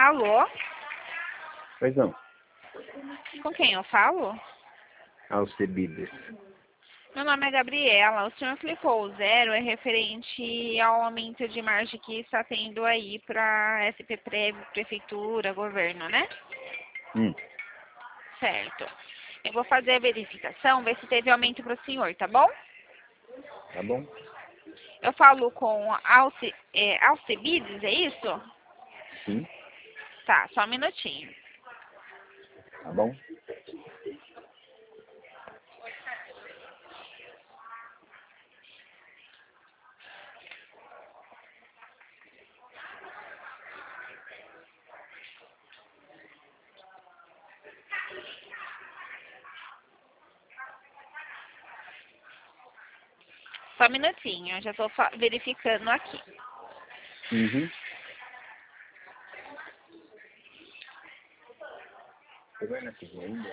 Alô? Pois não. Com quem eu falo? Alcebiades. Meu nome é Gabriela. O senhor clicou o 0 é referente ao aumento de margem que está tendo aí para SPPrev, Prefeitura, Governo, né? Certo. Eu vou fazer a verificação, ver se teve aumento para o senhor, tá bom? Tá bom? Eu falo com Alcebiades, é isso? Sim. Tá, só um minutinho. Tá bom? Só um minutinho, eu já estou verificando aqui. Uhum. Você vai na cozinha ainda?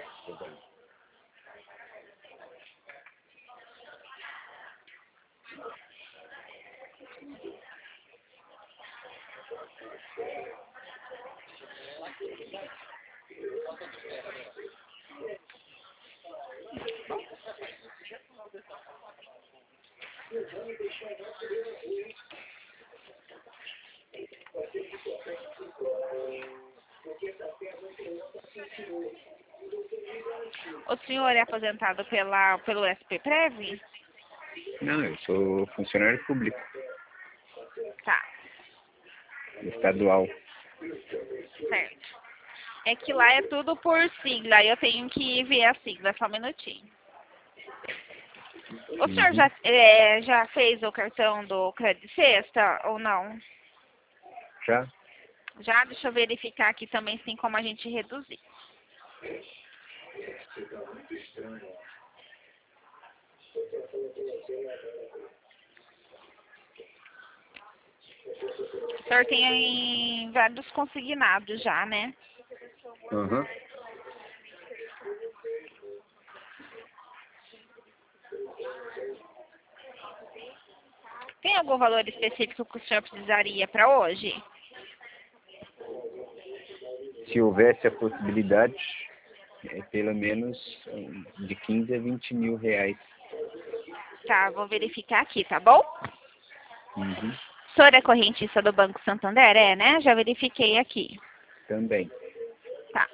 O senhor é aposentado pelo SPPrev? Não, eu sou funcionário público, Tá, estadual. certo. É que lá é tudo por sigla, aí eu tenho que ver a sigla, só um minutinho. O senhor já fez o cartão do Crédito Sexta ou não? Já? Já? Deixa eu verificar aqui também se tem como a gente reduzir. O senhor tem vários consignados já, né? Uhum. Tem algum valor específico que o senhor precisaria para hoje? Se houvesse a possibilidade, pelo menos de 15 a 20 mil reais. Tá, vou verificar aqui, tá bom? Uhum. O senhor é correntista do Banco Santander, é, né? Já verifiquei aqui. Também. Tá.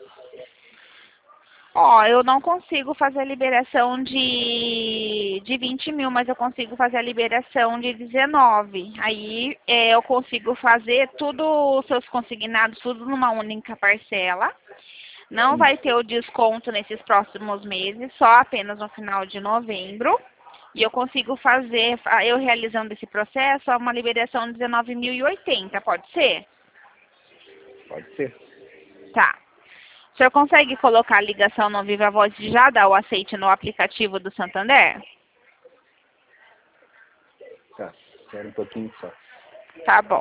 Ó, eu não consigo fazer a liberação de 20 mil, mas eu consigo fazer a liberação de 19. Aí eu consigo fazer tudo, os seus consignados, tudo numa única parcela. Não vai ter o desconto nesses próximos meses, só apenas no final de novembro. E eu consigo fazer, eu realizando esse processo, uma liberação de 19.080, pode ser? Pode ser. Tá. O senhor consegue colocar a ligação no Viva Voz e já dar o aceite no aplicativo do Santander? Tá. Espera um pouquinho só. Tá bom.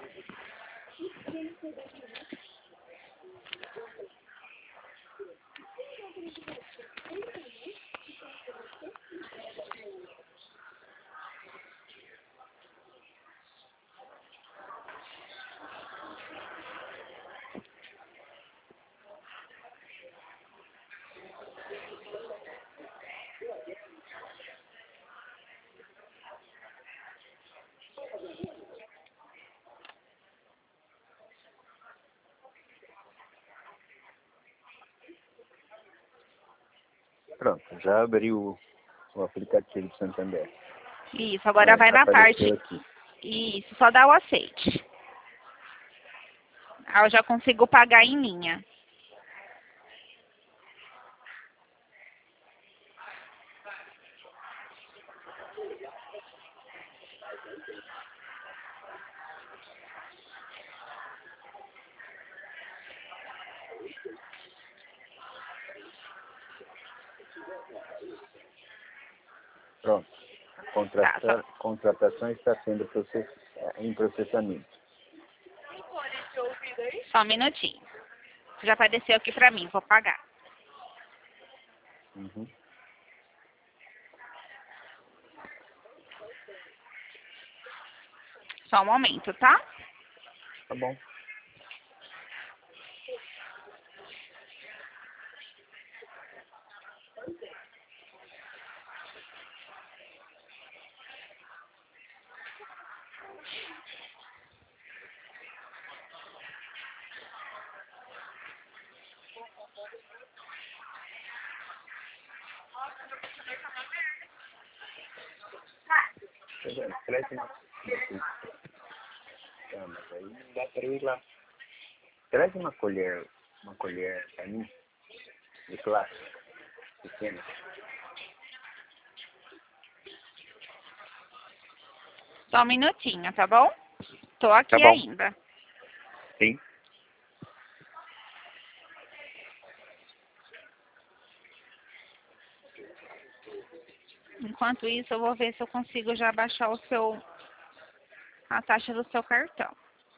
Pronto, já abri o aplicativo do Santander. Isso, agora vai na Apareceu parte... aqui. Isso, só dá o aceite. Aí eu já consigo pagar em linha. Pronto. Tá, Contratação está sendo em processamento. só um minutinho. Já apareceu aqui pra mim, vou pagar. Uhum. Só um momento, tá? Tá bom. Traz uma... Ah, mas aí não dá pra ir lá. Traz uma colher pra mim, de plástico, pequena. Só um minutinho, tá bom? Tô aqui Tá bom. ainda. Sim. Enquanto isso, eu vou ver se eu consigo já baixar a taxa do seu cartão.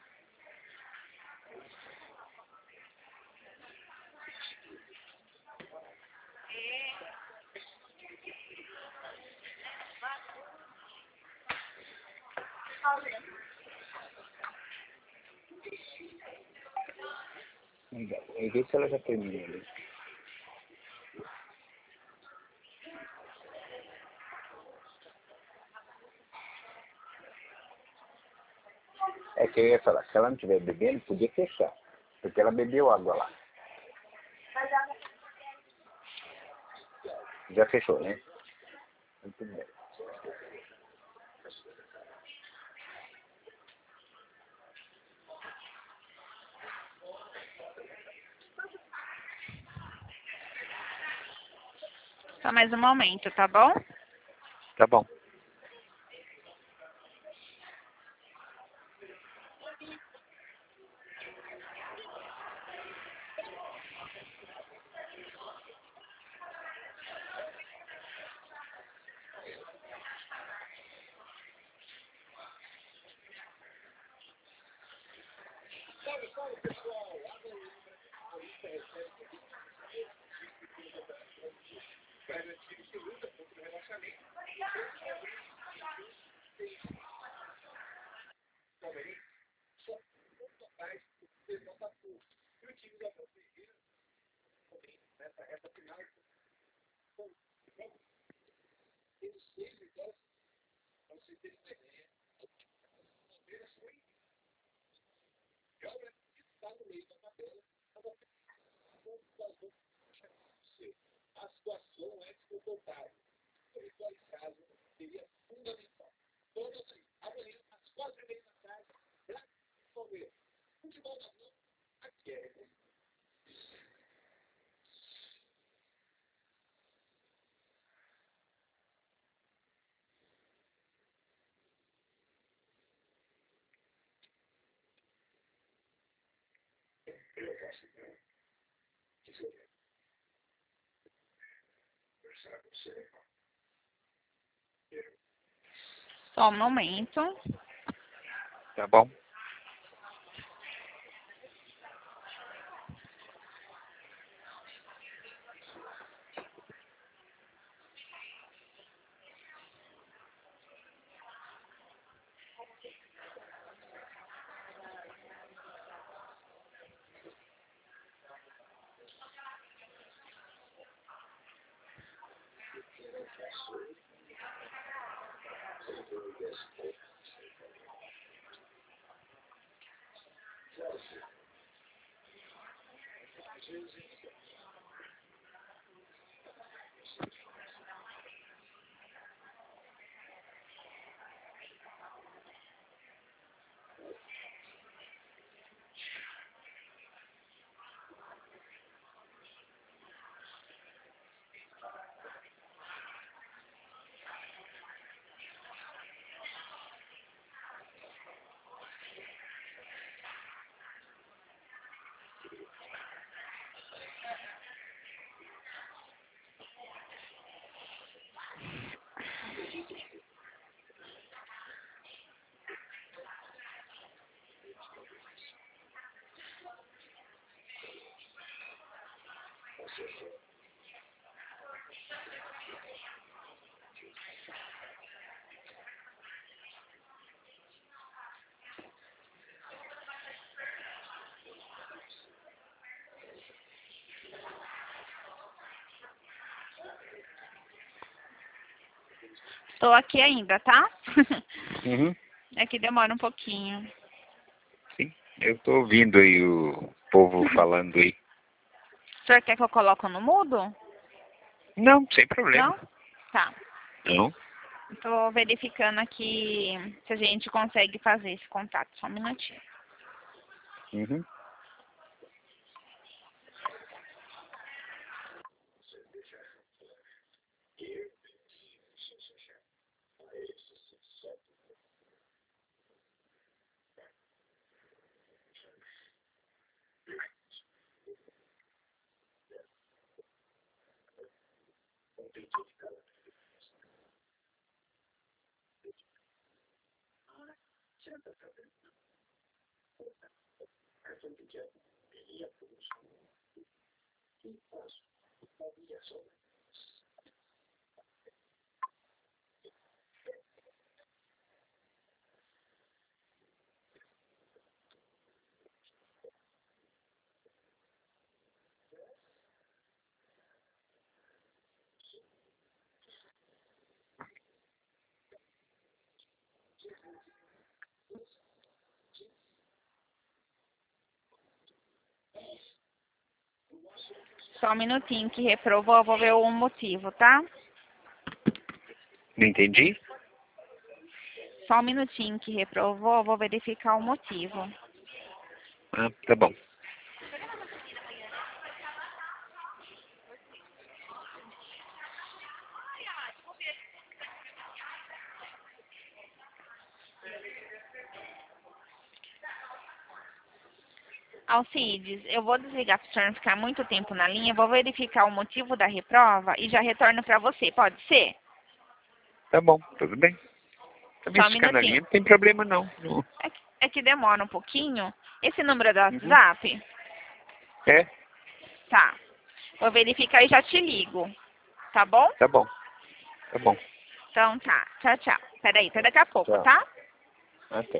Aí vê se ela já termina ali. É que eu ia falar, se ela não estiver bebendo, podia fechar. Porque ela bebeu água lá. Já fechou, né? Muito bem. Só mais um momento, tá bom? Tá bom. Só um momento. Tá bom. Tô aqui ainda, tá? Uhum. É que demora um pouquinho. Sim. Eu tô ouvindo aí o povo falando aí. O senhor quer que eu coloque no mudo? Não, sem problema. Não? Tá. Não. Estou verificando aqui se a gente consegue fazer esse contato. Só um minutinho. Uhum. Só um minutinho que reprovou, eu vou ver o motivo, tá? Não entendi? Só um minutinho que reprovou, eu vou verificar o motivo. Ah, tá bom. Alcides, eu vou desligar para o senhor não ficar muito tempo na linha, vou verificar o motivo da reprova e já retorno para você, pode ser? Tá bom, tudo bem. Também Só um se ficar na linha minutinho. não tem problema não. Não. É que demora um pouquinho. Esse número é do Uhum. WhatsApp? É? Tá. Vou verificar e já te ligo. Tá bom? Tá bom. Tá bom. Então tá. Tchau, tchau. Peraí, até daqui a pouco, Tchau. tá? Até.